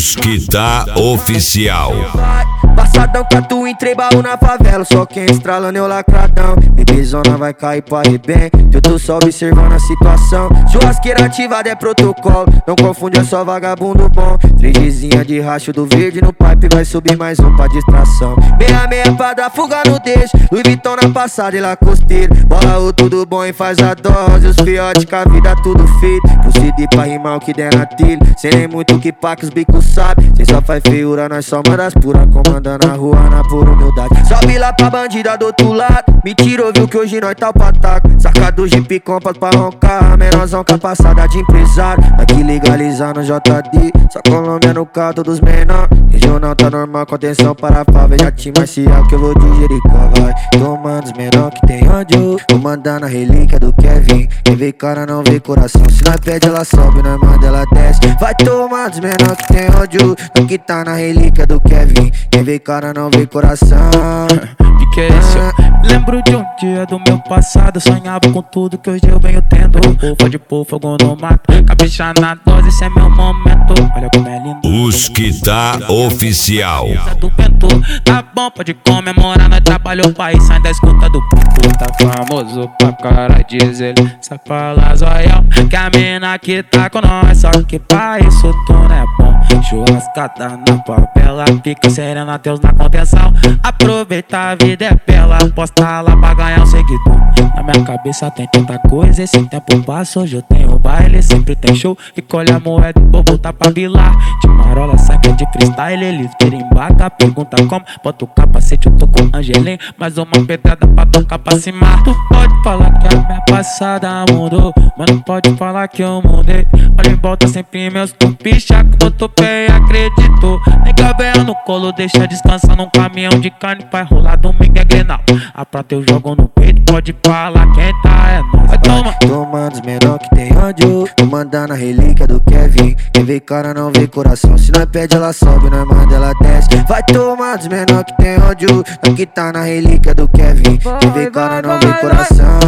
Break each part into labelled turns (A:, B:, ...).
A: Os que tá oficial.
B: Passadão, catu, entrei baú na favela. Só quem estralando é o lacradão. Bebezona vai cair pra arrebento. Eu tô só observando a situação. Churrasqueira ativada é protocolo. Não confunde, é só vagabundo bom. 3Gzinha de racho do verde no pipe. Vai subir mais um pra distração. Meia pra dar fuga no deixo. Louis Vuitton na passada e lá costeiro. Bola o tudo bom e faz a dose. Os fiotes com a vida tudo feito. Procedi pra rimar o que der na trilha. Cê nem muito que pá que os bicos sabe. Cê só faz feiura, nós só manda as pura. Comandando a rua na pura humildade. Sobe lá pra bandida do outro lado. Mentira, ouviu que hoje nós tá o pataco. Saca do Jeep Compass pra roncar. Menorzão com a passada de empresário. Aqui legalizar no JD. Só Colômbia no carro dos menor. Regional tá normal com atenção para a favela. Arte marcial que eu vou de Jericó. Vai tomando os menor que tem ódio. Vou mandar na relíquia do Kevin. Quem vê cara não vê coração. Se nós pede ela sobe, nós manda ela desce. Vai tomando os menor que tem ódio. Aqui tá na relíquia do Kevin. Quem vê cara não vê coração.
C: Que é isso? Lembro de um dia do meu passado. Sonhava com tudo que hoje eu venho tendo. Pode pôr fogo no mato. Caprichar na dose, esse é meu momento. Olha como é lindo.
A: Os que tá oficial.
C: Do vento, tá bom, pode comemorar. Nós trabalhou o país, sai da escuta do pinto. Tá famoso pra cara, diz ele. Só fala zoião, que a mina que tá com nós. Só que pra isso tu não é bom. Churrascada na favela, fica serena, Deus na contenção. Aproveita a vida é bela, posta lá pra ganhar um seguidor. Na minha cabeça tem tanta coisa, esse tempo passa. Hoje eu tenho baile, sempre tem show. E colhe a moeda e vou voltar pra vilar. De marola, saca de freestyle, eles viram embaca. Pergunta como, bota o capacete, eu tô com Angelim. Mais uma pedrada pra tocar pra cima. Tu pode falar que a minha passada mudou, mas não pode falar que eu mudei. Olha em volta sempre meus tupicha, que botou pé e acreditou. Nega velha no colo, deixa descansar num caminhão de carne. Vai rolar domingo é Grenal. A prata eu jogo no peito, pode falar quem tá é nóis. Vai toma.
B: Tomando os menor que tem ódio. Vou mandar na relíquia do Kevin. Quem vê cara não vê coração. Se nós pede ela sobe, nós manda ela desce. Vai tomar dos menor que tem ódio. Aqui tá na relíquia do Kevin. Quem vê cara não vê coração.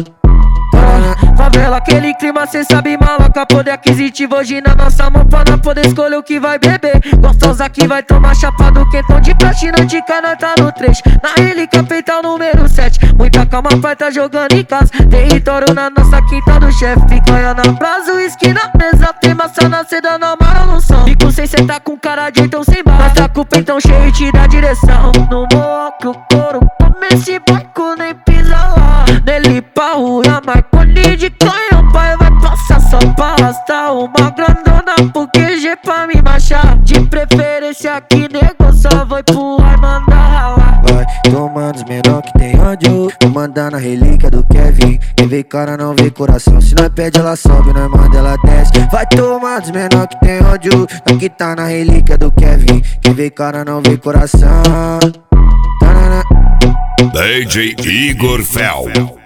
D: Favela, aquele clima, cê sabe, maloca. Poder aquisitivo hoje na nossa mão pra nós poder escolher o que vai beber. Gostosa que vai tomar chapado, quentão de platina de cana tá no trecho. Na relíquia feita o número 7. Muita calma, pai tá jogando em casa. Território na nossa quinta do chefe. Picanha na praça, uísque na mesa. Tem maçã na seda, na mara no som. Bico sem cê tá com cara de então sem bala. Nós tá com o peitão cheio e te dá direção. No morro que o couro come esse barco, nem pisa lá. Nele pra rua, Marconi de canhão, pai vai passar só pra arrastar uma grandona pro QG pra me marchar. De preferência aqui, nego, só vou empurrar e mandar ralar.
B: Vai tomando os menor que tem ódio. Vou mandar na relíquia do Kevin. Quem vê cara não vê coração. Se nós pede ela sobe, nós manda ela desce. Vai tomando os menor que tem ódio. Aqui tá na relíquia do Kevin. Quem vê cara não vê coração.
A: DJ Igor Fel.